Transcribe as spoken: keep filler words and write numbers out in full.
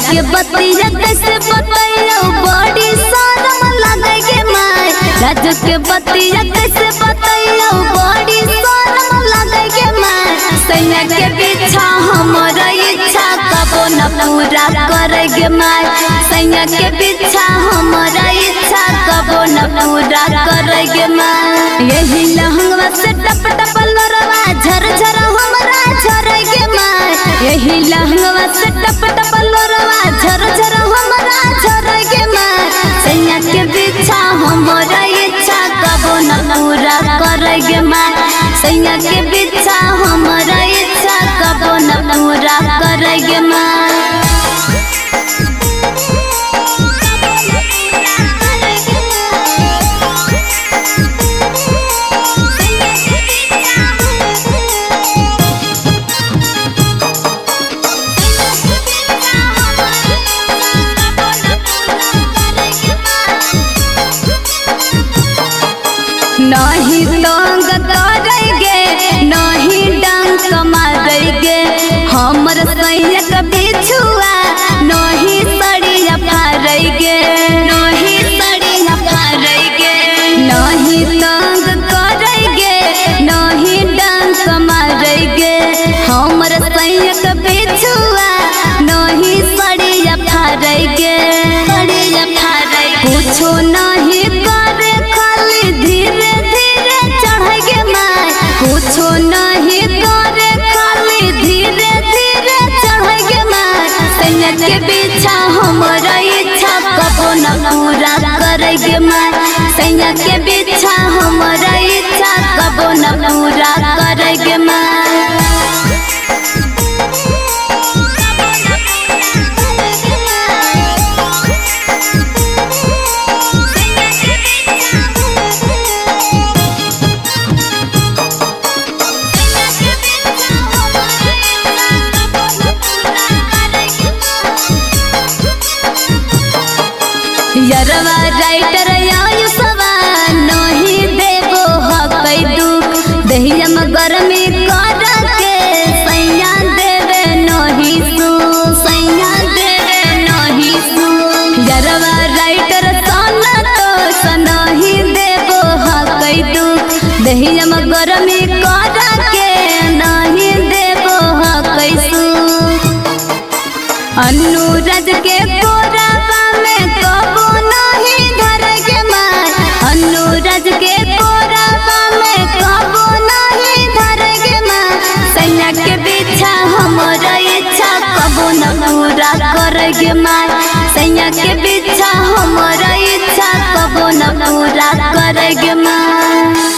के बतिया कैसे बतैयो बड़ी शरम लगे गे माय। राजू के बतिया कैसे बतैयो बड़ी शरम लगे गे माय। सैया के पीछा हमारा इच्छा कबो न पूरा करे गे माय। सैया के पीछा हमारा इच्छा कबो न पूरा करे गे माय। यही लहंगवा से टप टप लोरवा झर झर हमरा झरे गे माय। यही लहंगवा से टप टप लोरवा झर झर हमरा झरे गे माय। सैया के पीछा हमारा इच्छा कबो न पूरा करे गे माय। सैया के पीछा हमारा इच्छा कबो न पूरा करे गे माय। नहीं तंग करेंगे नहीं डंक मारेंगे हमर सैया के बिछुआ नहीं सड़िया फारेंगे नहीं सड़िया फारेंगे। नहीं तंग करेंगे नहीं डंक मारेंगे हमर सैया के बिछुआ नहीं सड़िया फारेंगे सड़िया फारेंगे। कुछो नहीं करे खाली धीरे धीरे चढ़ेगे माय। कुछो नहीं करे खाली धीरे धीरे चढ़ेगे माय। सैया के पीछा हमारा इच्छा कबो न पूरा करेगे माय। सैया के पीछा हमारा इच्छा कबो न पूरा करेगे माय। यरवा राइटर आयुषवा नहीं देबो हकै दुख दहिया में गर्मी कर के सैया देवे नहीं सु सैया देवे नहीं सु। यरवा राइटर सोना तो नहीं देबो हकै दुख दहिया में गर्मी कर के नहीं देबो हकै सु। अनुराज के कोराबा में कबो नहीं धरेगे माय। अनुराज के कोराबा में कबो नहीं धरेगे माय। सैया के पीछा हमारा इच्छा कबो न पूरा करेगे माय। सैया के पीछा हमारा इच्छा कबो न पूरा करेगे माय।